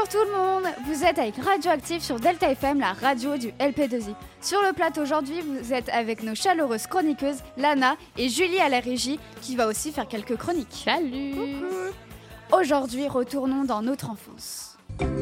tout le monde, vous êtes avec Radioactive sur Delta FM, la radio du LP2I. Sur le plateau aujourd'hui, vous êtes avec nos chaleureuses chroniqueuses, Lana et Julie à la régie, qui va aussi faire quelques chroniques. Salut. Coucou. Aujourd'hui, retournons dans notre enfance.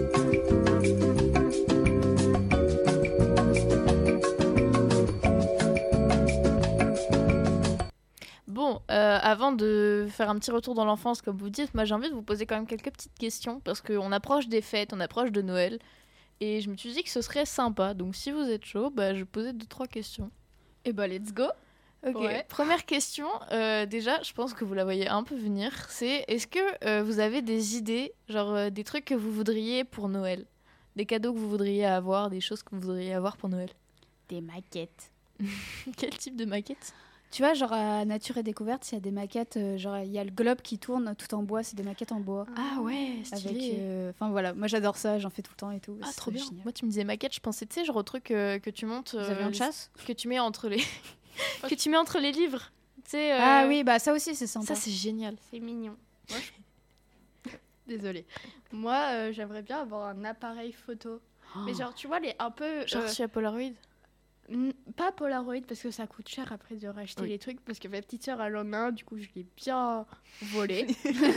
Bon, avant de faire un petit retour dans l'enfance, comme vous dites, moi j'ai envie de vous poser quand même quelques petites questions, parce qu'on approche des fêtes, on approche de Noël, et je me suis dit que ce serait sympa. Donc si vous êtes chaud, je vais poser 2-3 questions. Et let's go. Ok, ouais. Première question, déjà, je pense que vous la voyez un peu venir, c'est est-ce que vous avez des idées, genre des trucs que vous voudriez pour Noël? Des cadeaux que vous voudriez avoir, des choses que vous voudriez avoir pour Noël? Des maquettes. Quel type de maquette? Tu vois, genre à Nature et Découverte, il y a des maquettes, genre il y a le globe qui tourne tout en bois, c'est des maquettes en bois. Ah ouais, stylé. Enfin voilà, moi j'adore ça, j'en fais tout le temps et tout. Ah trop bien. Génial. Moi tu me disais maquette, je pensais, tu sais, genre au truc que tu montes... Vous avez une chasse que tu mets entre les... que tu mets entre les livres. Ah oui, ça aussi c'est sympa. Ça c'est génial. C'est mignon. Moi, désolée. Moi j'aimerais bien avoir un appareil photo. Oh. Mais genre tu vois, les un peu... Genre sur Polaroid. Pas Polaroid parce que ça coûte cher après de racheter les trucs, parce que ma petite sœur elle en a un, du coup je l'ai bien volé.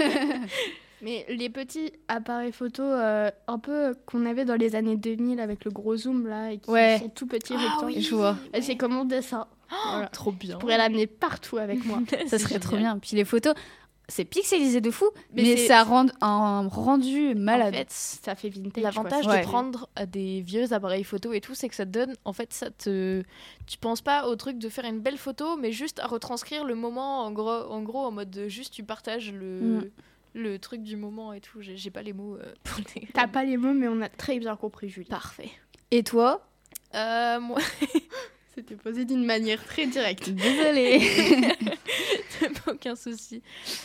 Mais les petits appareils photo un peu qu'on avait dans les années 2000 avec le gros zoom là et qui sont tout petits rectangles. Oui, je vois. Et c'est comme mon dessin. Voilà. Trop bien. Je pourrais l'amener partout avec moi. Ça serait trop bien. Puis les photos, c'est pixelisé de fou, mais ça rend un rendu malade. En fait, ça fait vintage. L'avantage de prendre des vieux appareils photo et tout, c'est que ça te donne, en fait, tu penses pas au truc de faire une belle photo, mais juste à retranscrire le moment, en gros, en mode juste tu partages le truc du moment et tout. J'ai pas les mots pour les... T'as pas les mots, mais on a très bien compris, Julie. Parfait. Et toi? Moi... C'était posé d'une manière très directe. Désolée. Aucun souci.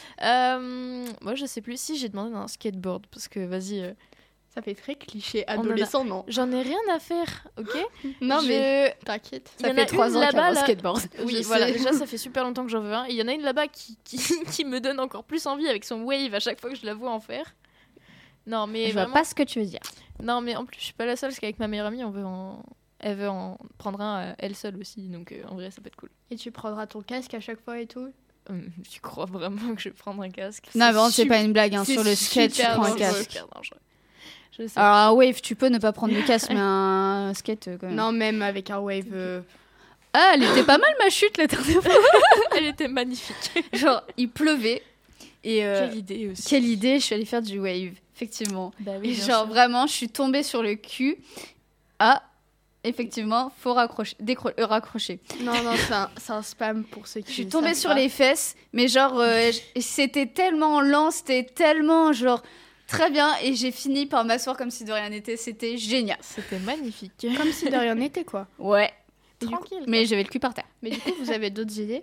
Moi, je sais plus si j'ai demandé un skateboard, parce que vas-y. Ça fait très cliché adolescent, non? J'en ai rien à faire, ok? Non, mais t'inquiète. Ça fait 3 ans qu'il y a un skateboard. Oui, voilà, déjà, ça fait super longtemps que j'en veux un. Et il y en a une là-bas qui me donne encore plus envie avec son wave à chaque fois que je la vois en faire. Non, mais je vraiment... vois pas ce que tu veux dire. Non, mais en plus, je suis pas la seule, parce qu'avec ma meilleure amie, elle veut en prendre un elle seule aussi, donc en vrai ça peut être cool. Et tu prendras ton casque à chaque fois et tout? Tu crois vraiment que je vais prendre un casque? Non, mais c'est pas une blague, sur le skate tu prends un casque. Super dangereux. Je sais. Alors un wave, tu peux ne pas prendre le casque, mais un skate quand même. Non, même avec un wave... Ah, elle était pas mal ma chute la dernière fois. Elle était magnifique. Genre, il pleuvait. Et quelle idée aussi. Quelle idée, je suis allée faire du wave, effectivement. Bah oui, et genre, vraiment, je suis tombée sur le cul. Ah, effectivement, faut raccrocher. Non, c'est un spam pour ceux qui... Je suis tombée sur les fesses, mais genre, c'était tellement lent, c'était tellement, genre, très bien. Et j'ai fini par m'asseoir comme si de rien n'était. C'était génial. C'était magnifique. Comme si de rien n'était, quoi. Ouais. Tranquille. Mais j'avais le cul par terre. Mais du coup, vous avez d'autres idées?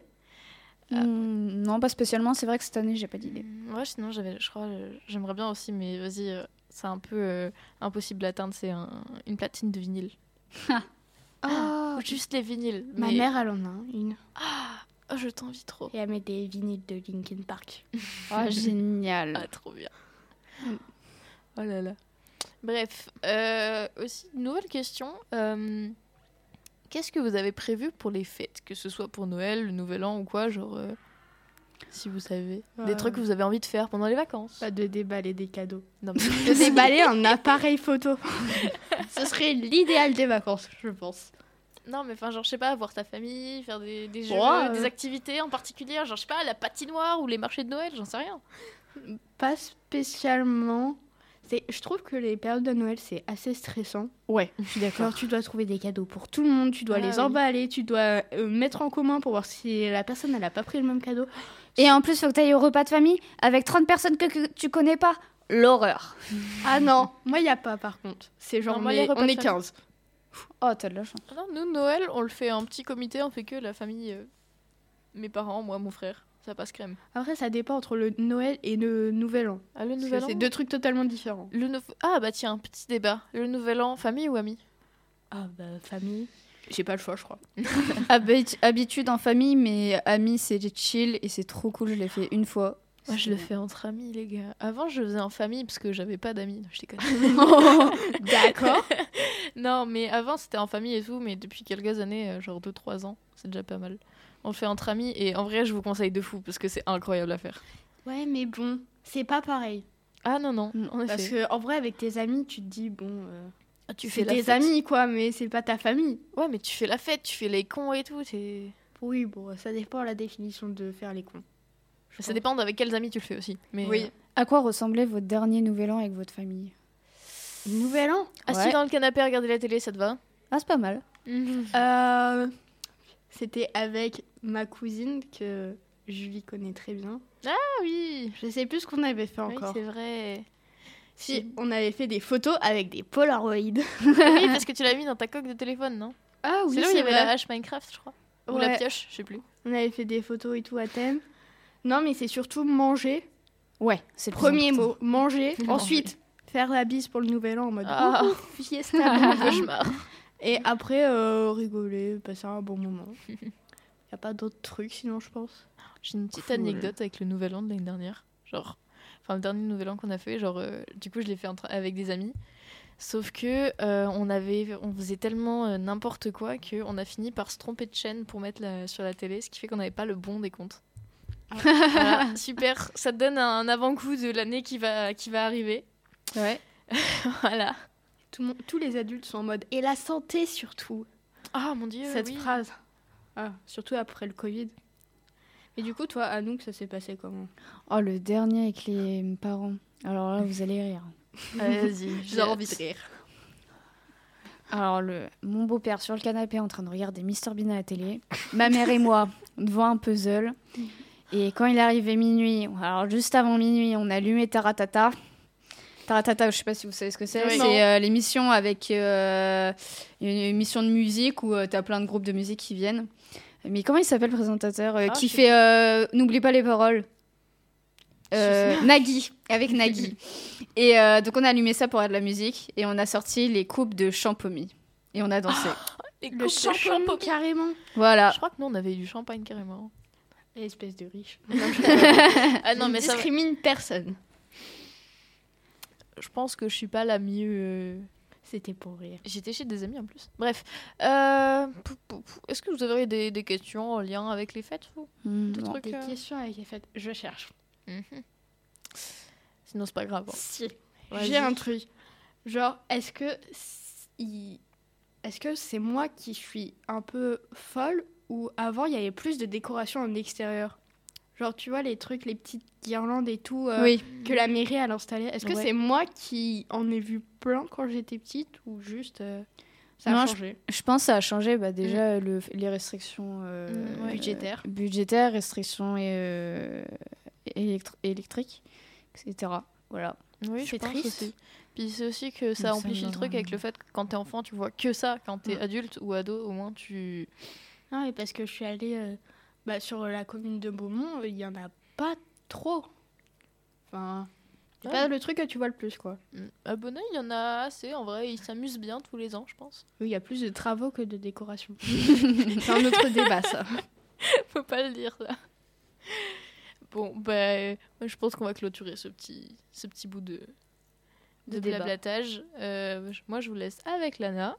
Non, pas spécialement. C'est vrai que cette année, j'ai pas d'idée. Ouais, sinon, je crois, j'aimerais bien aussi, mais vas-y, c'est un peu impossible d'atteindre. C'est une platine de vinyle. Oh, juste les vinyles. Ma mère, elle en a une. Oh, je t'envie trop. Et elle met des vinyles de Linkin Park. Oh, génial. Ah, trop bien. Oh là là. Bref, aussi, nouvelle question. Qu'est-ce que vous avez prévu pour les fêtes? Que ce soit pour Noël, le Nouvel An ou quoi, genre... si vous savez. Des trucs que vous avez envie de faire pendant les vacances. Pas de déballer des cadeaux. Non, mais... de déballer un appareil photo. Ce serait l'idéal des vacances, je pense. Non, mais enfin, genre, je sais pas, voir ta famille, faire des jeux, des activités en particulier. Genre, je sais pas, la patinoire ou les marchés de Noël, j'en sais rien. Pas spécialement. Je trouve que les périodes de Noël, c'est assez stressant. Ouais, je suis d'accord. Genre, tu dois trouver des cadeaux pour tout le monde, tu dois les emballer, tu dois mettre en commun pour voir si la personne, elle a pas pris le même cadeau. Et en plus, faut que tu ailles au repas de famille avec 30 personnes que tu connais pas. L'horreur. Ah non, moi, il n'y a pas, par contre. C'est genre, non, moi, on est 15. Oh, t'as de la chance. Non, nous, Noël, on le fait en petit comité, on fait que la famille, mes parents, moi, mon frère. Ça passe crème. Après, ça dépend entre le Noël et le Nouvel An. Ah, le Nouvel An, c'est deux trucs totalement différents. Ah, bah tiens, petit débat. Le Nouvel An, famille ou amis? Ah, bah, famille. J'ai pas le choix, je crois. Habitude en famille, mais amis, c'est chill et c'est trop cool. Je l'ai fait une fois. Moi, je le fais entre amis, les gars. Avant, je le faisais en famille parce que j'avais pas d'amis. Je déconne. D'accord. Non, mais avant, c'était en famille et tout. Mais depuis quelques années, genre 2-3 ans, c'est déjà pas mal. On le fait entre amis. Et en vrai, je vous conseille de fou parce que c'est incroyable à faire. Ouais, mais bon, c'est pas pareil. Ah non, en Parce effet. que en vrai, avec tes amis, tu te dis, bon, Ah, tu c'est fais la tes fête. amis, quoi, mais c'est pas ta famille. Ouais, mais tu fais la fête, tu fais les cons et tout. Oui, bon, ça dépend de la définition de faire les cons. Ça dépend avec quels amis tu le fais aussi. Mais, Oui. À quoi ressemblait votre dernier nouvel an avec votre famille? Nouvel an Assis Ouais. dans le canapé à regarder la télé, ça te va? Ah, c'est pas mal. C'était avec ma cousine que Julie connaît très bien. Ah oui, Je sais plus ce qu'on avait fait oui encore. c'est vrai. Si, on avait fait des photos avec des Polaroids. Oui, parce que tu l'as mis dans ta coque de téléphone, non? Ah C'est là où il y avait la hache Minecraft, je crois. Ou la Ouais. pioche, je sais plus. On avait fait des photos et tout à thème. Non, mais c'est surtout manger. Ouais, c'est le plus Premier important. mot, manger. Manger. Ensuite, faire la bise pour le nouvel an en mode Ah. wouhou, fiesta. boum, boum. Cauchemar. Et après, rigoler, passer un bon moment. Y a pas d'autres trucs sinon, je pense. J'ai une petite Cool. anecdote avec le nouvel an de l'année dernière. Genre, enfin, le dernier nouvel an qu'on a fait, genre, du coup, je l'ai fait avec des amis. Sauf que on faisait tellement n'importe quoi qu'on a fini par se tromper de chaîne pour mettre sur la télé, ce qui fait qu'on n'avait pas le bon décompte. Voilà, super, ça te donne un avant-goût de l'année qui va arriver. Ouais. Voilà. Tous les adultes sont en mode. Et la santé surtout. Ah mon dieu, Cette oui. phrase. Ah, surtout après le Covid. Et du coup, toi, Anouk, ça s'est passé comment? Oh, le dernier avec les parents. Alors là, vous allez rire. Vas-y, J'ai envie de rire. Alors, mon beau-père sur le canapé en train de regarder Mr Bean à la télé. Ma mère et moi devant un puzzle. Et quand il arrivait minuit, alors juste avant minuit, on allumait Taratata. Taratata, je sais pas si vous savez ce que c'est. Oui. C'est l'émission avec une émission de musique où t'as plein de groupes de musique qui viennent. Mais comment il s'appelle le présentateur qui je fait N'oublie pas les paroles. Nagui, avec Nagui. Et donc on a allumé ça pour avoir de la musique et on a sorti les coupes de Champomy. Et on a dansé. Et Le champagne, carrément. Voilà. Je crois que nous, on avait du champagne carrément. Espèce de riche. Ah non, Je mais ça, discrimine personne. je pense que je suis pas la mieux. C'était pour rire. J'étais chez des amis en plus. Bref, est-ce que vous avez des questions en lien avec les fêtes vous Des Non. trucs, Des questions avec les fêtes. Je cherche. Mhm. Sinon, c'est pas grave. hein. Si. Vas-y. J'ai un truc. Genre, est-ce que c'est moi qui suis un peu folle ou avant il y avait plus de décorations en extérieur? Genre, tu vois, les trucs, les petites guirlandes et tout Oui. que la mairie a installé. Est-ce que Ouais. c'est moi qui en ai vu plein quand j'étais petite ou juste ça a Non, changé? Je pense que ça a changé déjà les restrictions Ouais. Budgétaires. restrictions électriques, etc. Voilà. Oui, je C'est pense triste. aussi. Puis c'est aussi que Mais ça ça amplifie me le truc va. avec le fait que quand t'es enfant, tu vois que ça. Quand t'es Ouais. adulte ou ado, au moins tu. Non, mais parce que je suis allée sur la commune de Beaumont, il y en a pas trop. Enfin, c'est Ouais. pas le truc que tu vois le plus, quoi. À Bonneuil, il y en a assez. En vrai, ils s'amusent bien tous les ans, je pense. Oui, il y a plus de travaux que de décoration. C'est un autre débat, ça. Faut pas le dire, ça. Bon, bah, moi, je pense qu'on va clôturer ce petit bout de débat. blablatage. Moi, je vous laisse avec Lana.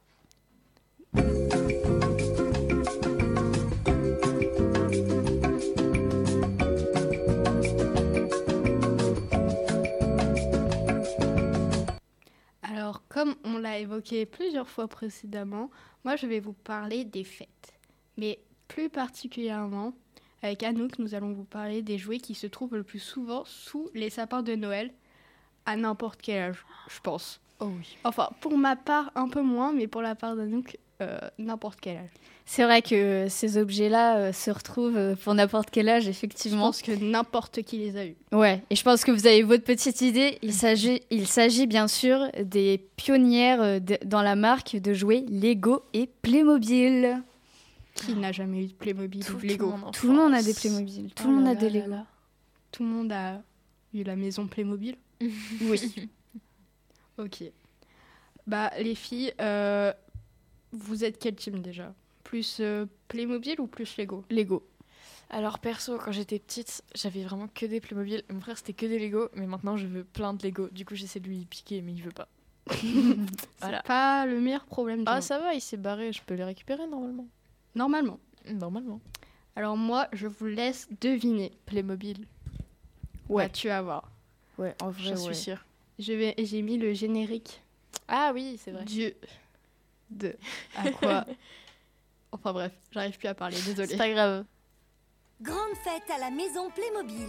Alors, comme on l'a évoqué plusieurs fois précédemment, moi, je vais vous parler des fêtes. Mais plus particulièrement, avec Anouk, nous allons vous parler des jouets qui se trouvent le plus souvent sous les sapins de Noël, à n'importe quel âge, je pense. Oh oui. Enfin, pour ma part, un peu moins, mais pour la part d'Anouk, n'importe quel âge. C'est vrai que ces objets-là se retrouvent pour n'importe quel âge, Je effectivement. pense que n'importe qui les a eus. Ouais, et je pense que vous avez votre petite idée. Il s'agit bien sûr des pionnières dans la marque de jouets Lego et Playmobil. Qui n'a jamais eu de Playmobil ou de Lego? Tout le monde a des Playmobil, tout le monde a des Lego. Tout le monde a eu la maison Playmobil? Oui. Ok. Bah, les filles, vous êtes quel team déjà? Plus Playmobil ou plus Lego? Lego. Alors perso, quand j'étais petite, j'avais vraiment que des Playmobil. Mon frère, c'était que des Lego, mais maintenant, je veux plein de Lego. Du coup, j'essaie de lui piquer, mais il veut pas. Voilà. C'est pas le meilleur problème du Ah, monde. ça va, il s'est barré. Je peux les récupérer normalement. Normalement. Normalement. Alors moi, je vous laisse deviner. Playmobil. Ouais. Bah, tu vas voir. Ouais, en vrai, Je suis ouais. sûre. J'ai mis le générique Ah oui, c'est vrai. de à quoi. Enfin bref, j'arrive plus à parler, C'est désolée. pas grave. Grande fête à la maison Playmobil.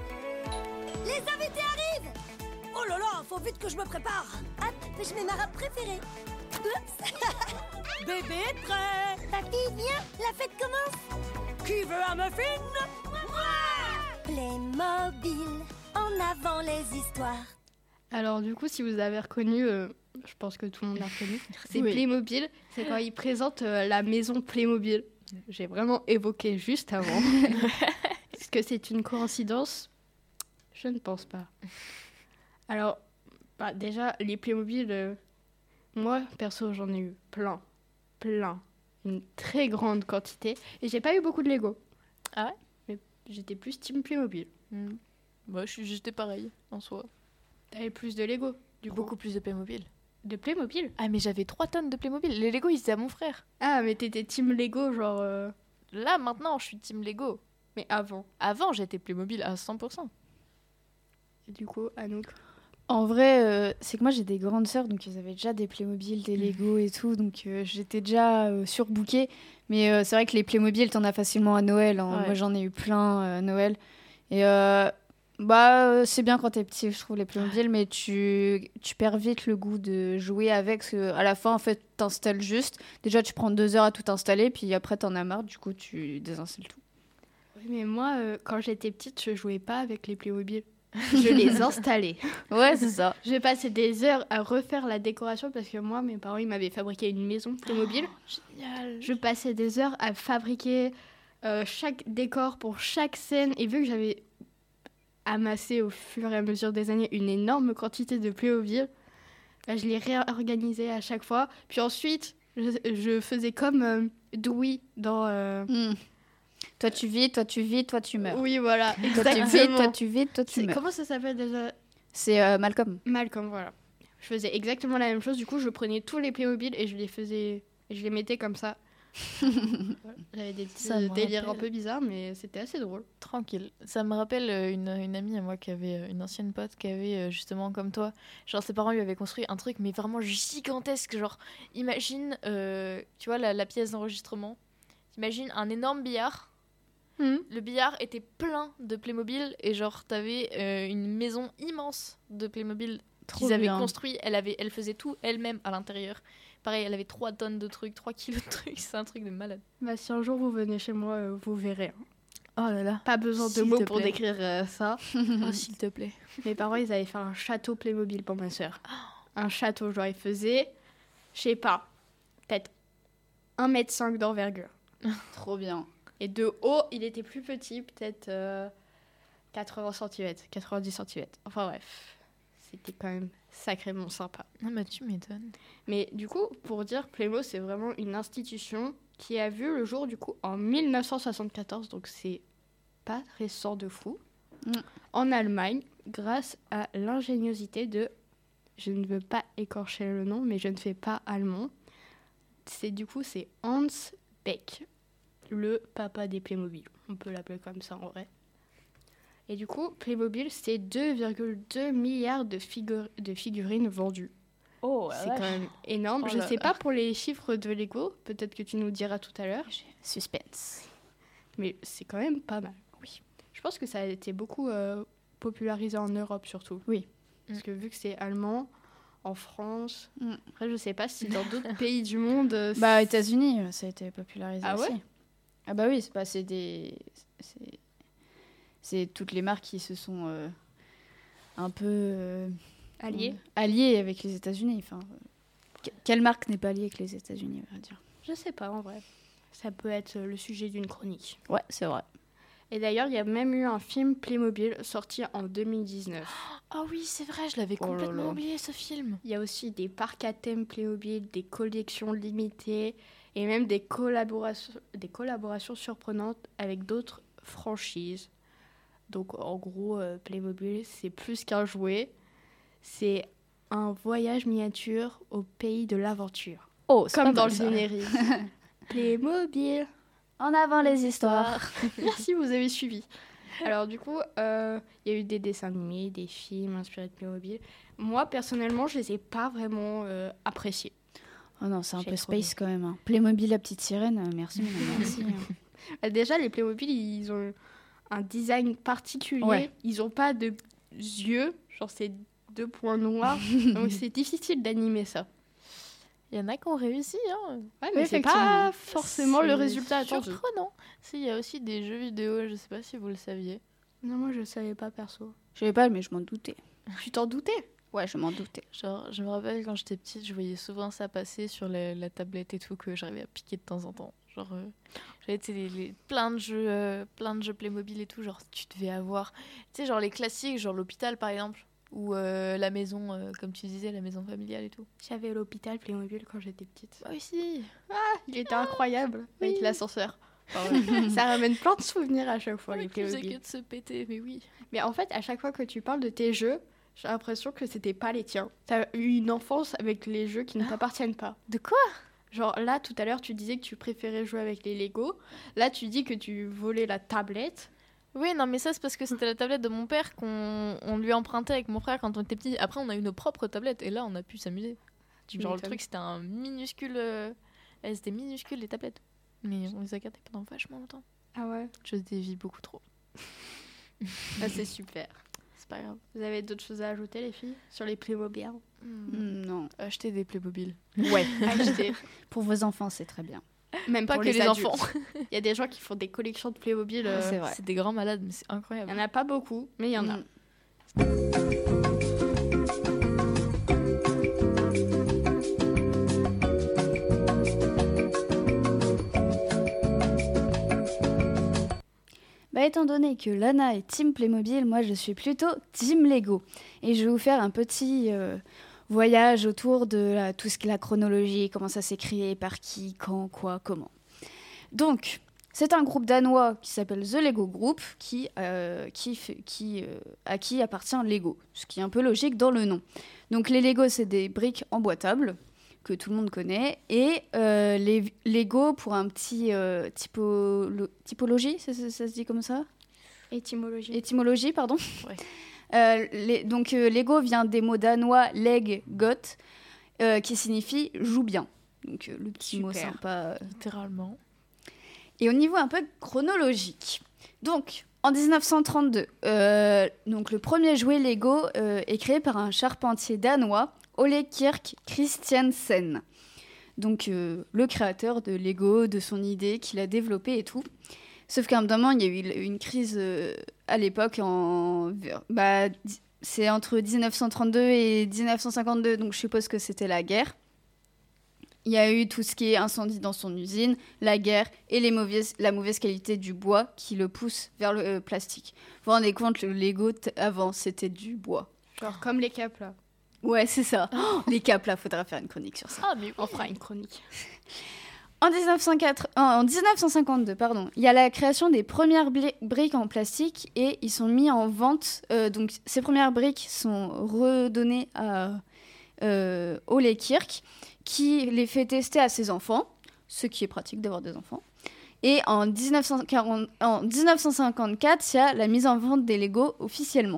Les invités arrivent. Oh là là, faut vite que je me prépare. Hop, je mets ma robe préférée. Oups. Bébé est prêt. Papy, viens, la fête commence. Qui veut un muffin? Moi. Playmobil, en avant les histoires. Alors du coup, si vous avez reconnu, je pense que tout le monde l'a reconnu, c'est Oui. Playmobil. C'est quand ils présentent la maison Playmobil. J'ai vraiment évoqué juste avant. Est-ce que c'est une coïncidence? Je ne pense pas. Alors, bah, déjà, les Playmobil, moi, perso, j'en ai eu plein. Une très grande quantité. Et j'ai pas eu beaucoup de Lego. Ah ouais? Mais j'étais plus team Playmobil. Moi, j'étais pareil, en soi. T'avais plus de Lego, du coup. Beaucoup plus de Playmobil. De Playmobil? Ah, mais j'avais 3 tonnes de Playmobil. Les Lego, ils étaient à mon frère. Ah, mais t'étais team Lego, genre... Là, maintenant, je suis team Lego. Mais avant. Avant, j'étais Playmobil à 100%. Et du coup, Anouk. En vrai, c'est que moi j'ai des grandes sœurs, donc ils avaient déjà des Playmobil, des Lego et tout, donc j'étais déjà surbookée. Mais c'est vrai que les Playmobil, t'en as facilement à Noël. Hein. Ouais. Moi j'en ai eu plein à Noël. Et c'est bien quand t'es petit, je trouve, les Playmobil, mais tu perds vite le goût de jouer avec. Parce qu'à la fin, en fait, t'installes juste. Déjà, tu prends 2 heures à tout installer, puis après, t'en as marre, du coup, tu désinstalles tout. Oui, mais moi, quand j'étais petite, je jouais pas avec les Playmobil. Je les installais. Ouais, c'est ça. Je passais des heures à refaire la décoration parce que moi, mes parents, ils m'avaient fabriqué une maison Playmobil. Génial. Je passais des heures à fabriquer chaque décor pour chaque scène. Et vu que j'avais amassé au fur et à mesure des années une énorme quantité de Playmobil, bah, je les réorganisais à chaque fois. Puis ensuite, je faisais comme Dewey dans... Toi, tu vis, toi, tu vis, toi, tu meurs. Oui, voilà, Toi, tu vis, exactement. toi, tu vis, toi, tu meurs. Comment ça s'appelle déjà? C'est Malcolm. Malcolm, voilà. Je faisais exactement la même chose. Du coup, je prenais tous les Playmobil et je les mettais comme ça. Voilà. J'avais des petits Ça me délires un rappelle. peu bizarres, mais c'était assez drôle. Tranquille. Ça me rappelle une amie à moi qui avait une ancienne pote qui avait justement comme toi. Genre ses parents lui avaient construit un truc mais vraiment gigantesque. Genre imagine, tu vois la pièce d'enregistrement. Imagine un énorme billard. Le billard était plein de Playmobil et genre t'avais une maison immense de Playmobil qu'ils avaient bien. construit. Elle faisait tout elle-même à l'intérieur. Pareil, elle avait 3 tonnes de trucs, 3 kilos de trucs. C'est un truc de malade. Bah, si un jour vous venez chez moi, vous verrez. Hein. Oh là là. Pas besoin de S'il mots te pour plaît. décrire ça. Oh, s'il te plaît. Mes parents, ils avaient fait un château Playmobil pour ma sœur. Un château, genre, ils faisaient, je sais pas, peut-être 1,5 m d'envergure. Trop bien. Et de haut, il était plus petit, peut-être 80 cm, 90 cm. Enfin bref, c'était quand même sacrément sympa. Non, bah tu m'étonnes. Mais du coup, pour dire, Playmo, c'est vraiment une institution qui a vu le jour du coup en 1974, donc c'est pas récent de fou, en Allemagne, grâce à l'ingéniosité de, je ne veux pas écorcher le nom, mais je ne fais pas allemand, c'est Hans Beck, le papa des Playmobil. On peut l'appeler comme ça en vrai. Et du coup, Playmobil, c'est 2,2 milliards de figurines vendues. Oh, C'est quand même énorme. Oh Je là sais là. pas pour les chiffres de Lego, peut-être que tu nous diras tout à l'heure, Suspense. mais c'est quand même pas mal. Oui. Je pense que ça a été beaucoup popularisé en Europe surtout. Oui. Parce que vu que c'est allemand, en France, Mm. après je sais pas si dans d'autres pays du monde... Bah, aux États-Unis, ça a été popularisé Ah aussi. ouais. Ah bah oui, c'est toutes les marques qui se sont un peu alliées avec les États-Unis. Enfin, quelle marque n'est pas alliée avec les États-Unis, on va dire. Je sais pas en vrai. Ça peut être le sujet d'une chronique. Ouais, c'est vrai. Et d'ailleurs, il y a même eu un film Playmobil sorti en 2019. Ah oui, c'est vrai, je l'avais Oh là complètement là. oublié ce film. Il y a aussi des parcs à thème Playmobil, des collections limitées et même des collaborations surprenantes avec d'autres franchise. Donc en gros, Playmobil, c'est plus qu'un jouet. C'est un voyage miniature au pays de l'aventure. Oh, c'est Comme pas dans mal, le ça. générique. Playmobil. En avant les histoires. Merci, vous avez suivi. Alors du coup, il y a eu des dessins animés, des films inspirés de Playmobil. Moi, personnellement, je les ai pas vraiment appréciés. Oh non, c'est un J'ai peu trop space quand même. Hein. Playmobil, la petite sirène, merci, mais non, merci. Déjà, les Playmobil, ils ont un design particulier. Ouais. Ils ont pas de yeux, genre c'est 2 points noirs. Donc c'est difficile d'animer ça. Il y en a qui ont réussi, hein. Ouais, Oui, mais c'est effectivement. pas forcément le C'est résultat attendu. surprenant. Si, il y a aussi des jeux vidéo, je sais pas si vous le saviez. Non, moi je savais pas perso. Je savais pas, mais je m'en doutais. Tu t'en doutais? Ouais, je m'en doutais. Genre, je me rappelle quand j'étais petite, je voyais souvent ça passer sur la tablette et tout, que j'arrivais à piquer de temps en temps. Genre, j'avais plein de jeux Playmobil et tout. Genre, tu devais avoir, tu sais, genre les classiques, genre l'hôpital par exemple, ou la maison, comme tu disais, la maison familiale et tout. J'avais l'hôpital Playmobil quand j'étais petite. Bah aussi. Il était incroyable avec oui. l'ascenseur. Ça ramène plein de souvenirs à chaque fois, les Qui faisait Playmobil. que de se péter, mais oui. Mais en fait, à chaque fois que tu parles de tes jeux, j'ai l'impression que c'était pas les tiens. T'as eu une enfance avec les jeux qui ne t'appartiennent pas. De quoi? Genre là, tout à l'heure, tu disais que tu préférais jouer avec les Lego. Là, tu dis que tu volais la tablette. Oui, non, mais ça, c'est parce que c'était la tablette de mon père qu'on lui empruntait avec mon frère quand on était petit. Après, on a eu nos propres tablettes et là, on a pu s'amuser. Genre, le m'étonnes. truc, c'était un minuscule. Elles étaient minuscules, les tablettes. Mais on les a gardées pendant vachement longtemps. Ah ouais. Je dévie beaucoup trop. Ah, c'est super. C'est pas grave. Vous avez d'autres choses à ajouter, les filles, sur les Playmobil? Non. Acheter des Playmobil. Ouais. Acheter. Pour vos enfants, c'est très bien. Même Pas pour que les adultes. enfants. Il y a des gens qui font des collections de Playmobil. C'est vrai. C'est des grands malades, mais c'est Il incroyable. n'y en a pas beaucoup, mais il y en a. Mm. Bah, étant donné que Lana est team Playmobil, moi je suis plutôt team Lego. Et je vais vous faire un petit voyage autour de tout ce qui est la chronologie, comment ça s'est créé, par qui, quand, quoi, comment. Donc, c'est un groupe danois qui s'appelle The Lego Group, à qui appartient Lego, ce qui est un peu logique dans le nom. Donc les Lego, c'est des briques emboîtables, que tout le monde connaît, et les Lego, pour un petit typologie, ça se dit comme ça ? Étymologie. Étymologie, pardon. Ouais. Donc Lego vient des mots danois leg, got, qui signifie joue bien. Donc le petit mot Super. sympa. Littéralement. Et au niveau un peu chronologique, donc en 1932, donc le premier jouet Lego est créé par un charpentier danois, Ole Kirk Christiansen. Donc le créateur de Lego, de son idée qu'il a développée et tout. Sauf qu'à un moment, il y a eu une crise à l'époque, c'est entre 1932 et 1952, donc je suppose que c'était la guerre. Il y a eu tout ce qui est incendie dans son usine, la guerre et la mauvaise qualité du bois qui le pousse vers le plastique. Vous vous rendez compte, le Lego, avant, c'était du bois. Genre comme les capes, là. Ouais, c'est ça. Oh, les capes, là, faudra faire une chronique sur ça. Ah, mais On fera une chronique. En 1952, il y a la création des premières briques en plastique et ils sont mis en vente. Donc, ces premières briques sont redonnées à Ole Kirk, qui les fait tester à ses enfants, ce qui est pratique d'avoir des enfants. Et en 1954, il y a la mise en vente des Lego officiellement.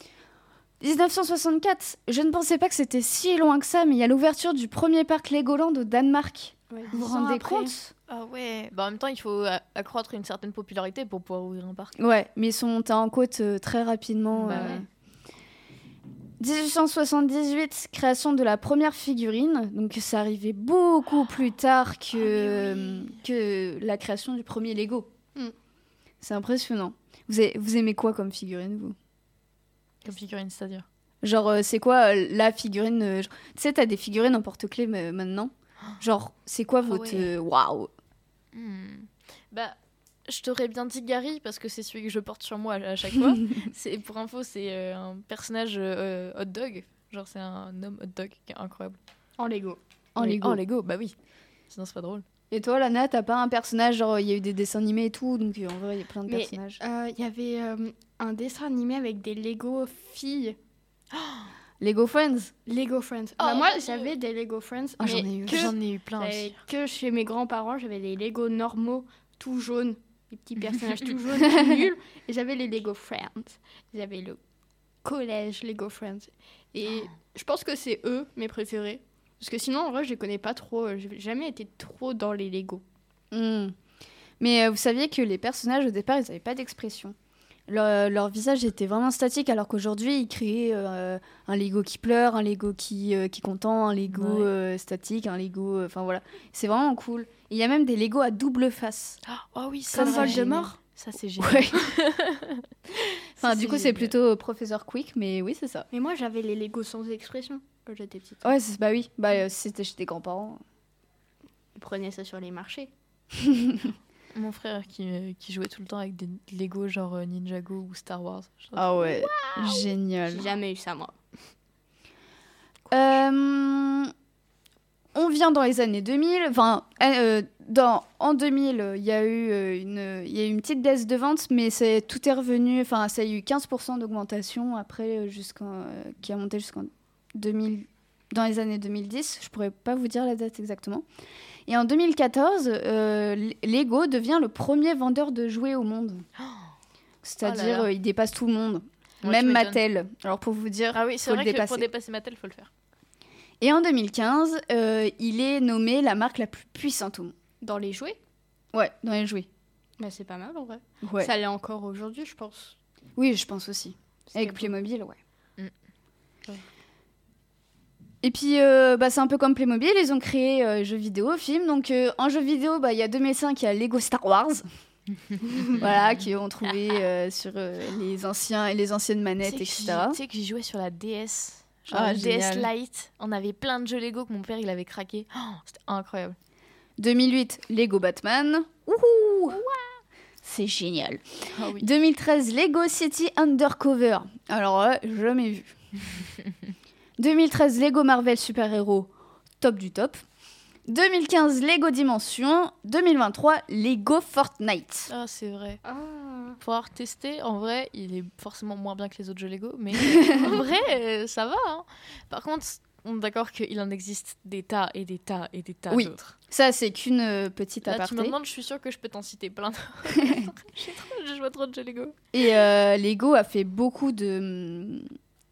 1964, je ne pensais pas que c'était si loin que ça, mais il y a l'ouverture du premier parc Legoland au Danemark. Ouais, Vous vous 10 ans rendez après. compte ? Ah ouais. Bah, en même temps, il faut accroître une certaine popularité pour pouvoir ouvrir un parc. Ouais, mais ils sont montés en côte très rapidement. Bah ouais. 1878, création de la première figurine. Donc ça arrivait beaucoup plus tard que la création du premier Lego. Mm. C'est impressionnant. Vous aimez quoi comme figurine, vous ? Comme figurine, c'est-à-dire. Genre, c'est quoi la figurine Tu sais, t'as des figurines en porte-clés maintenant. Genre, c'est quoi votre... ouais. Waouh. Bah, je t'aurais bien dit Gary parce que c'est celui que je porte sur moi à chaque fois. Pour info, c'est un personnage hot dog. Genre, c'est un homme hot dog qui est incroyable. En Lego. En Oui, Lego. En Lego, bah oui. Sinon, c'est pas drôle. Et toi, Lana, t'as pas un personnage, genre il y a eu des dessins animés et tout, donc en vrai il y a plein de Mais personnages. il y avait un dessin animé avec des Lego filles. Lego Friends. Lego Friends. Oh, Bah, moi, mon Dieu. j'avais des Lego Friends, Ah, j'en ai mais eu. J'en ai eu plein j'avais aussi. que chez mes grands-parents, j'avais les Lego normaux, tout jaunes, les petits personnages tout jaunes, tout nuls. Et j'avais les Lego Friends. J'avais le collège Lego Friends. Et je pense que c'est eux mes préférés. Parce que sinon, en vrai, je les connais pas trop. J'ai jamais été trop dans les Lego. Hmm. Mais vous saviez que les personnages au départ, ils n'avaient pas d'expression. Leur visage était vraiment statique, alors qu'aujourd'hui, ils créaient un Lego qui pleure, un Lego qui est content, un Lego statique, un Lego... Enfin voilà, c'est vraiment cool. Il y a même des Lego à double face. Oh oui, ça Comme c'est Voldemort. génial. Ça c'est génial. Ouais. Enfin, Ça, du coup, c'est génial. plutôt Professeur Quick, mais oui, c'est ça. Mais moi, j'avais les Lego sans expression quand j'étais petite. Ouais, bah oui, bah, c'était chez tes grands-parents. Ils prenaient ça sur les marchés. Mon frère qui jouait tout le temps avec des Lego genre Ninjago ou Star Wars. Ah ouais, génial. J'ai jamais eu ça, moi. On vient dans les années 2000. Enfin, en 2000, il y a eu une petite baisse de vente, mais tout est revenu. Enfin, ça a eu 15% d'augmentation après, qui a monté jusqu'en 2000, dans les années 2010. Je pourrais pas vous dire la date exactement. Et en 2014, Lego devient le premier vendeur de jouets au monde. C'est-à-dire, Oh là là. il dépasse tout le monde. Ouais, Même tu m'étonnes. Mattel. Alors, pour vous dire, Ah oui, c'est faut vrai le que dépasser. pour dépasser Mattel, faut le faire. Et en 2015, il est nommé la marque la plus puissante au monde. Dans les jouets, Ouais, dans les jouets. bah, c'est pas mal en vrai. Ouais. Ça l'est encore aujourd'hui, je pense. Oui, je pense aussi. Avec beau. Playmobil, ouais. Mm. Ouais. Et puis, c'est un peu comme Playmobil, ils ont créé jeux vidéo, films. Donc, en jeu vidéo, il y a 2005, il y a Lego Star Wars. Voilà, qui ont trouvé sur les anciennes manettes, etc. Tu sais que j'y jouais sur la DS. Genre Ah, la DS génial. Lite. On avait plein de jeux Lego que mon père il avait craqué. Oh, c'était incroyable. 2008, Lego Batman. Wouhou! C'est génial. Ah oui. 2013, Lego City Undercover. Alors, jamais vu. 2013, Lego Marvel Super Héros. Top du top. 2015, Lego Dimension. 2023, Lego Fortnite. Ah, c'est vrai. Ah. Faut avoir testé. En vrai, il est forcément moins bien que les autres jeux Lego, mais en vrai, ça va. Hein. Par contre, on est d'accord qu'il en existe des tas et des tas et des tas Oui. d'autres. Ça, c'est qu'une petite Là, tu aparté. me demandes, je suis sûre que je peux t'en citer plein. Je joue trop de jeux Lego. Et Lego a fait beaucoup de...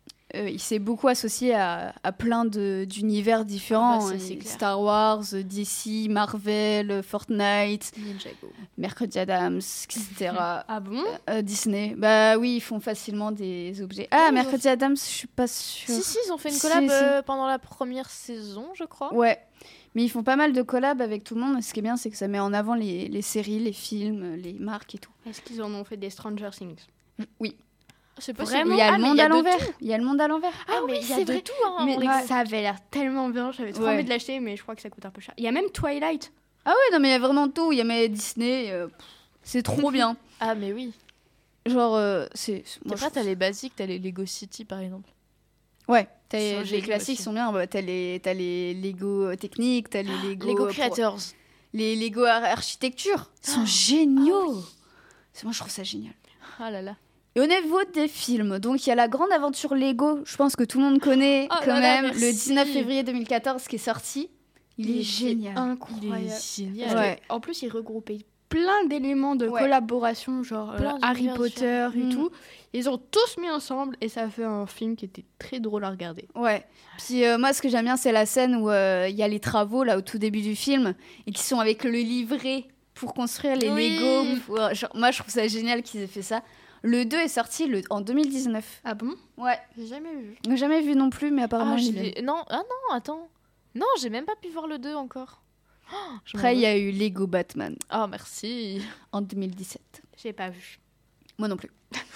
il s'est beaucoup associé à plein d'univers différents. Ah bah, ça, c'est clair. Star Wars, DC, Marvel, Fortnite, Ninjago. Mercredi Adams, etc. Ah bon? Disney. Bah oui, ils font facilement des objets. Ah, ils Mercredi Adams, je suis pas sûre. Si, ils ont fait une Si, collab si. pendant la première saison, je crois. Ouais. Mais ils font pas mal de collabs avec tout le monde. Ce qui est bien, c'est que ça met en avant les séries, les films, les marques et tout. Est-ce qu'ils en ont fait des Stranger Things? Oui. C'est Vraiment? Il y a Ah, le mais monde il y a à de l'envers. Il y a le monde à l'envers. Ah, mais il y a c'est de vrai. tout. Hein, Mais en Lego. ça avait l'air tellement bien. J'avais trop Ouais. envie de l'acheter, mais je crois que ça coûte un peu cher. Il y a même Twilight. Ah ouais, non, mais il y a vraiment tout. Il y a même Disney. C'est trop bien. Ah, mais oui. Genre, c'est. Et moi, après, je t'as les basiques, t'as les Lego City par exemple. Ouais, Ils sont les géniaux classiques aussi. sont bien. Bah, t'as les Lego techniques, t'as les Lego. Lego pour- Creators. Les Lego architecture. Ils sont géniaux. Moi, je trouve ça génial. Ah là là. Et au niveau des films, donc il y a la grande aventure Lego, je pense que tout le monde connaît Oh quand là là, même, le merci. 19 février 2014 qui est sorti. Il est génial. Incroyable. Il est génial. Ouais. En plus, ils regroupaient plein d'éléments de Ouais. collaboration, genre Plein Harry d'univers Potter et différents. tout. Ils ont tous mis ensemble et ça a fait un film qui était très drôle à regarder. Ouais. Puis moi, ce que j'aime bien, c'est la scène où il y a les travaux là au tout début du film et qui sont avec le livret pour construire les Oui. Lego. Genre, moi, je trouve ça génial qu'ils aient fait ça. Le 2 est sorti en 2019. Ah bon? Ouais. J'ai jamais vu. J'ai jamais vu non plus, mais apparemment, Ah, il je est bien. l'ai- non, ah non, attends. Non, j'ai même pas pu voir le 2 encore. Oh, je m'en Après, il y veux. a eu Lego Batman Ah, merci. en 2017. J'ai pas vu. Moi non plus.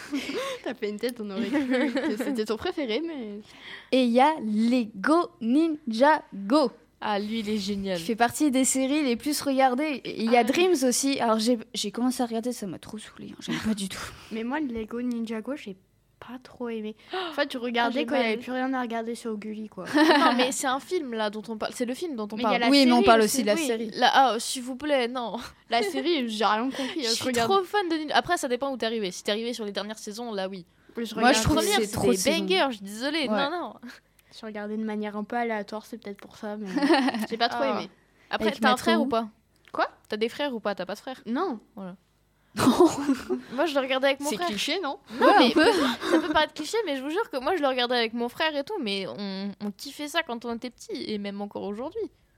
T'as fait une tête, on aurait cru que c'était ton préféré, mais... Et il y a Lego Ninjago, Ah, lui, il est génial. qui fait partie des séries les plus regardées. Et il y a Ah. Dreams aussi. Alors j'ai commencé à regarder, ça m'a trop saoulée. J'aime pas du tout. Mais moi, le Lego Ninjago, j'ai pas trop aimé. En fait, tu regardais j'ai quand il n'y mal. avait plus rien à regarder sur Gulli, quoi. Non, mais c'est un film là dont on parle. C'est le film dont on Mais il y a parle. la Oui, mais on série parle aussi, aussi de la Oui, série. là, ah, s'il vous plaît, non. La série, j'ai rien compris. Je suis trop fan de Nino. Après, ça dépend où t'es arrivé. Si t'es arrivé sur les dernières saisons, là, oui. Moi, je La trouve que première, c'est c'est trop des saison. bangers. Je suis désolée. Ouais. Non. Je regardais de manière un peu aléatoire, c'est peut-être pour ça, mais j'ai pas trop Ah. aimé. Après, Avec t'as un Maître frère Wu. ou pas? Quoi? T'as des frères ou pas? T'as pas de frère? Non, Moi, je le regardais avec mon c'est frère. cliché, non? Non, Ouais, mais un peu. ça peut paraître cliché, mais je vous jure que moi, je le regardais avec mon frère et tout, mais on kiffait ça quand on était petit, et même encore aujourd'hui.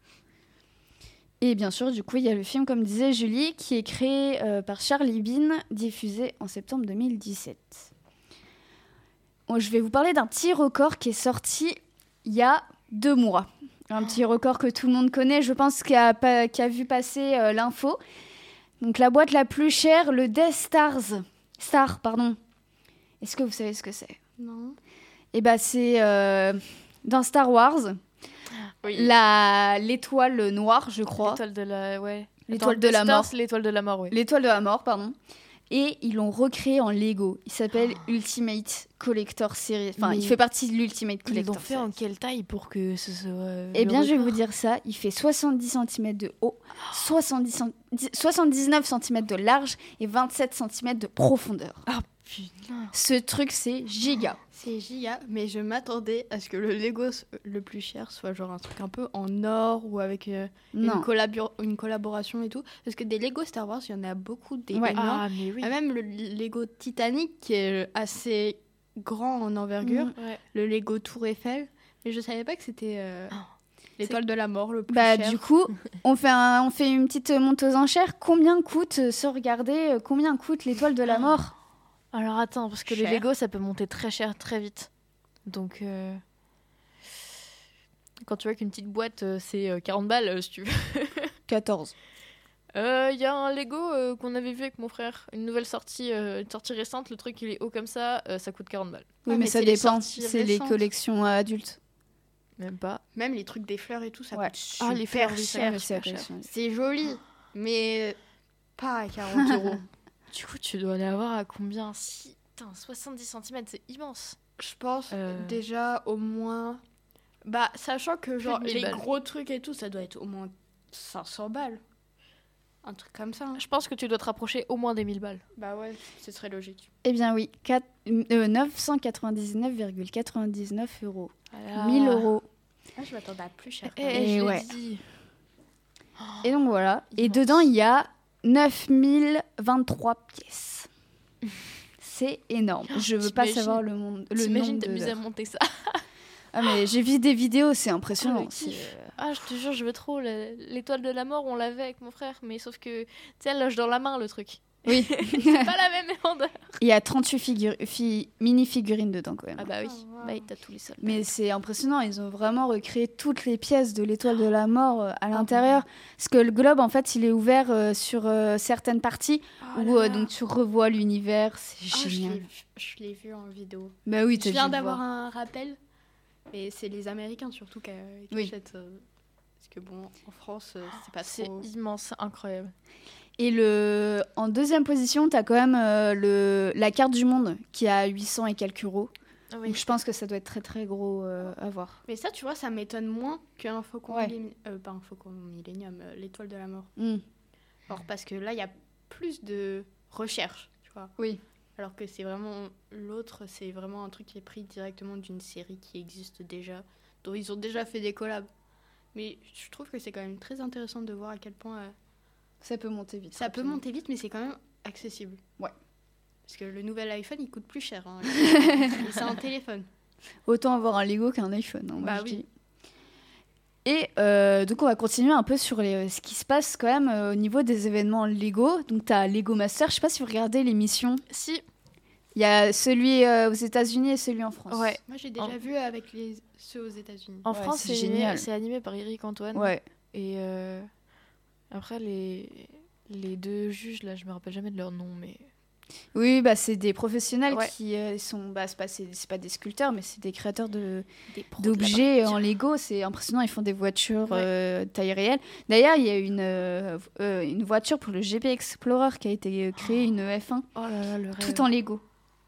Et bien sûr, du coup, il y a le film, comme disait Julie, qui est créé par Charlie Bean, diffusé en septembre 2017. Bon, je vais vous parler d'un petit record qui est sorti il y a 2 mois. Un petit record que tout le monde connaît, je pense, qui a vu passer l'info. Donc la boîte la plus chère, le Death Star, pardon. Est-ce que vous savez ce que c'est? Non. Eh ben, c'est dans Star Wars, Oui. l'étoile noire, je crois. L'étoile de la... Ouais. L'étoile Attends, de la Star, mort. c'est l'étoile de la mort, oui. L'étoile de la mort, pardon. Et ils l'ont recréé en Lego. Il s'appelle Ultimate Collector Series. Enfin, Mais il fait partie de l'Ultimate Ils l'ont Collector fait en Series. quelle taille pour que ce soit... Eh le bien, je vais record vous dire ça. Il fait 70 cm de haut, 79 cm de large et 27 cm de profondeur. Ah, putain. Ce truc, c'est giga. C'est giga, mais je m'attendais à ce que le Lego le plus cher soit genre un truc un peu en or ou avec Non. une collaboration et tout. Parce que des Lego Star Wars, il y en a beaucoup, des Ouais. énormes. Ah, mais oui. Ah, même le Lego Titanic qui est assez grand en envergure, Ouais. le Lego Tour Eiffel, mais je savais pas que c'était l'étoile de la mort le plus Bah, cher. du coup, on fait une petite monte aux enchères. Combien coûte, sans regarder, combien coûte l'étoile de la mort? Alors attends, parce que les Cher. Lego, ça peut monter très cher, très vite. Donc, quand tu vois qu'une petite boîte, c'est 40 balles, si tu veux. 14. Il y a un Lego qu'on avait vu avec mon frère. Une nouvelle sortie, une sortie récente. Le truc, il est haut comme ça coûte 40 balles. Oui, Ah, mais mais ça c'est les dépend. sorties C'est les récentes. collections adultes. Même pas. Même les trucs des fleurs et tout, ça Ouais. coûte super Ah, les fleurs, oui, ça cher. coûte c'est super cher. C'est joli, mais pas à 40 euros. Du coup, tu dois aller avoir à combien? Putain, 70 cm, c'est immense. Je pense Euh. déjà au moins... Bah, sachant que genre de 1000 les balles. gros trucs et tout, ça doit être au moins 500 balles. Un truc comme ça. Hein. Je pense que tu dois te rapprocher au moins des 1000 balles. Bah ouais, ce serait logique. Eh bien oui, 999,99 euros. Voilà. 1000 euros. Ah, je m'attendais à plus cher. Et Je l'ai ouais. dit. Et donc voilà. Et Immense. dedans, il y a 9023 pièces. C'est énorme. Je veux pas T'imagines- savoir le nombre T'imagines de t'amuser à l'œuvre. monter ça? Ah mais j'ai vu des vidéos, c'est Ah, impressionnant. le C'est, kiff. Ah, je te jure, je veux trop. L'étoile de la mort, on l'avait avec mon frère, mais sauf que, tu sais, elle loge dans la main le truc. Oui. C'est pas la même grandeur. Il y a 38 mini-figurines dedans quand même. Ah bah oui, Oh, wow. bah t'as tous les sols. Mais c'est impressionnant, ils ont vraiment recréé toutes les pièces de l'étoile de la mort à l'intérieur. Parce que le globe, en fait, il est ouvert sur certaines parties Oh où là là. donc tu revois l'univers. C'est Ah, génial. je l'ai vu en vidéo. Bah oui, Je t'as viens dû le d'avoir voir. un rappel. Et c'est les Américains surtout qui Oui. achètent. Parce que bon, en France, c'est pas C'est trop. immense, c'est incroyable. Et en deuxième position, t'as quand même la carte du monde qui a 800 et quelques euros. Ah Donc je pense que ça doit être très très gros à voir. Mais ça, tu vois, ça m'étonne moins qu'un faucon Ouais. pas un faucon millénium, l'étoile de la mort. Hmm. Or, parce que là, il y a plus de recherche, tu vois. Oui. Alors que c'est vraiment l'autre, c'est vraiment un truc qui est pris directement d'une série qui existe déjà, dont ils ont déjà fait des collabs. Mais je trouve que c'est quand même très intéressant de voir à quel point Ça peut monter vite. ça peut rapidement. monter vite, mais c'est quand même accessible. Ouais. Parce que le nouvel iPhone, il coûte plus cher. Hein. Et c'est un téléphone. Autant avoir un Lego qu'un iPhone. Hein, moi, Bah je oui. dis. Et donc on va continuer un peu sur ce qui se passe quand même au niveau des événements Lego. Donc tu as Lego Master, je sais pas si vous regardez l'émission. Si, Il y a celui aux États-Unis et celui en France. ouais. Moi, j'ai déjà vu avec ceux aux États-Unis. En Ouais, France, c'est c'est génial. c'est animé par Eric Antoine. Ouais. Et après, les deux juges, là, je me rappelle jamais de leur nom, mais... Oui, bah c'est des professionnels Ouais. qui sont bah c'est pas des sculpteurs mais c'est des créateurs Des pros de la d'objets peinture. en Lego, c'est impressionnant, ils font des voitures Ouais. taille réelle. D'ailleurs, il y a une voiture pour le GP Explorer qui a été créée, une F1, Oh là là, le rêve. tout en Lego.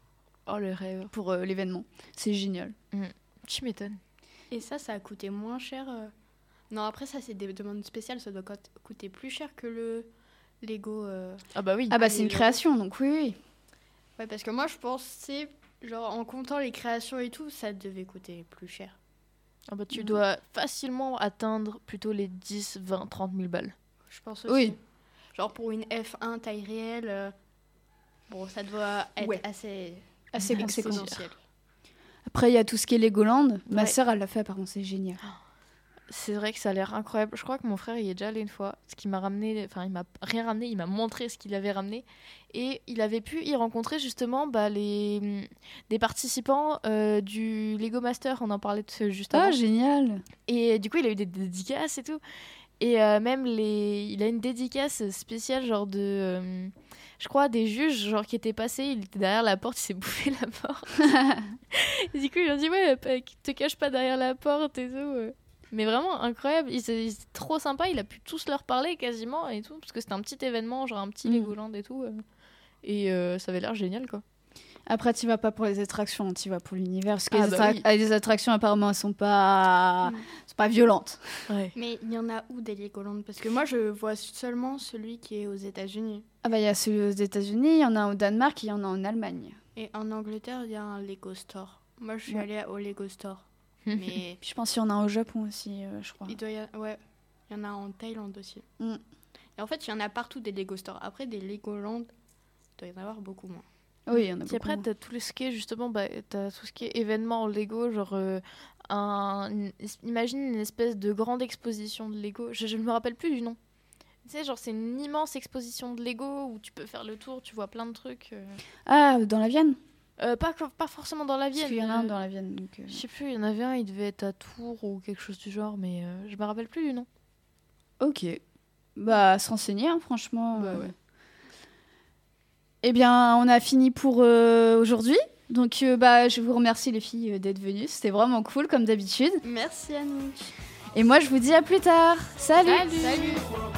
Oh, le rêve. pour l'événement. C'est génial. Tu m'étonnes. Et ça a coûté moins cher. Non, après, ça, c'est des demandes spéciales. Ça doit coûter plus cher que le Lego. Ah bah oui. Ah bah c'est les une Lego. création, donc oui. Ouais, parce que moi, je pensais, genre, en comptant les créations et tout, ça devait coûter plus cher. Ah bah tu dois facilement atteindre plutôt les 10, 20, 30 000 balles. Je pense aussi. Oui. Genre, pour une F1 taille réelle, bon, ça doit être Ouais. assez Assez exponentiel. Après, il y a tout ce qui est Legoland. Ma Ouais. sœur, elle l'a fait, par contre, c'est génial. C'est vrai que ça a l'air incroyable. Je crois que mon frère y est déjà allé une fois. Ce qui m'a ramené, enfin il m'a rien ramené, il m'a montré ce qu'il avait ramené. Et il avait pu y rencontrer justement des participants du Lego Master. On en parlait juste avant. Ah, génial. Et du coup, il a eu des dédicaces et tout. Et même il a une dédicace spéciale, genre de. Je crois des juges genre qui étaient passés, il était derrière la porte, il s'est bouffé la porte. Et du coup, ils ont dit ouais, te cache pas derrière la porte et tout. Mais vraiment incroyable, il était trop sympa, il a pu tous leur parler quasiment et tout, parce que c'était un petit événement, genre un petit Legoland et tout. Et ça avait l'air génial quoi. Après, tu vas pas pour les attractions, tu vas pour l'univers. Parce que Ah, les attractions, apparemment, elles sont pas violentes. Ouais. Mais il y en a où des Legoland? Parce que moi, je vois seulement celui qui est aux États-Unis. Ah bah, il y a celui aux États-Unis, il y en a un au Danemark et il y en a en Allemagne. Et en Angleterre, il y a un Lego Store. Moi, je suis Ouais. allée au Lego Store. Mais Puis je pense qu'il y en a un au Japon aussi, je crois. il doit y ouais, il y en a en Thaïlande aussi. Mm. Et en fait, il y en a partout des Lego Store. Après, des Legoland, il doit y en avoir beaucoup moins. Oui, il y en a Puis beaucoup. après, t'as tout ce qui est justement, t'as tout ce qui est événement en Lego, genre imagine une espèce de grande exposition de Lego. Je me rappelle plus du nom. Tu sais, genre c'est une immense exposition de Lego où tu peux faire le tour, tu vois plein de trucs. Ah, dans la Vienne. Pas forcément dans la Parce Vienne. qu'il y en a un dans la Vienne. Donc, Je sais plus, il y en avait un, il devait être à Tours ou quelque chose du genre, mais je me rappelle plus du nom. Ok. Bah, se renseigner, hein, franchement. Bah ouais. Eh bien, on a fini pour aujourd'hui. Donc, bah, je vous remercie les filles d'être venues. C'était vraiment cool, comme d'habitude. Merci Anouk. Et moi, je vous dis à plus tard. Salut. Salut.